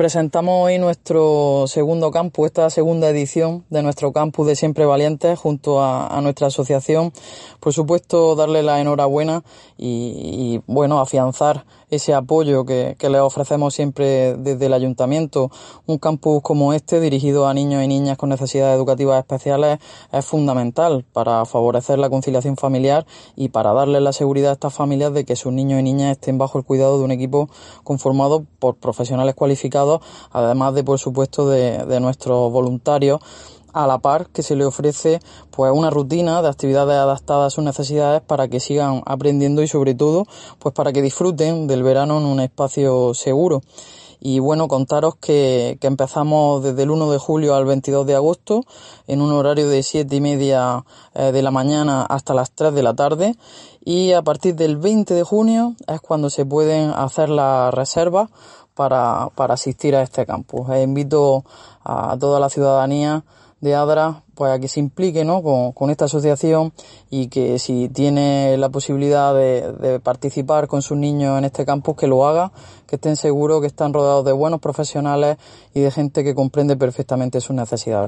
Presentamos hoy nuestro segundo campus, esta segunda edición de nuestro campus de Siempre Valientes junto a nuestra asociación. Por supuesto, darle la enhorabuena y bueno, afianzar ese apoyo que les ofrecemos siempre desde el ayuntamiento. Un campus como este, dirigido a niños y niñas con necesidades educativas especiales, es fundamental para favorecer la conciliación familiar y para darles la seguridad a estas familias de que sus niños y niñas estén bajo el cuidado de un equipo conformado por profesionales cualificados, además de, por supuesto, de nuestros voluntarios, a la par que se le ofrece pues una rutina de actividades adaptadas a sus necesidades para que sigan aprendiendo y sobre todo pues para que disfruten del verano en un espacio seguro. Y bueno, contaros que empezamos desde el 1 de julio al 22 de agosto en un horario de 7:30 de la mañana hasta las 3 de la tarde, y a partir del 20 de junio es cuando se pueden hacer las reservas para asistir a este campus. Invito a toda la ciudadanía de Adra pues a que se implique, ¿no?, con esta asociación, y que si tiene la posibilidad de participar con sus niños en este campus, que lo haga, que estén seguros que están rodeados de buenos profesionales y de gente que comprende perfectamente sus necesidades.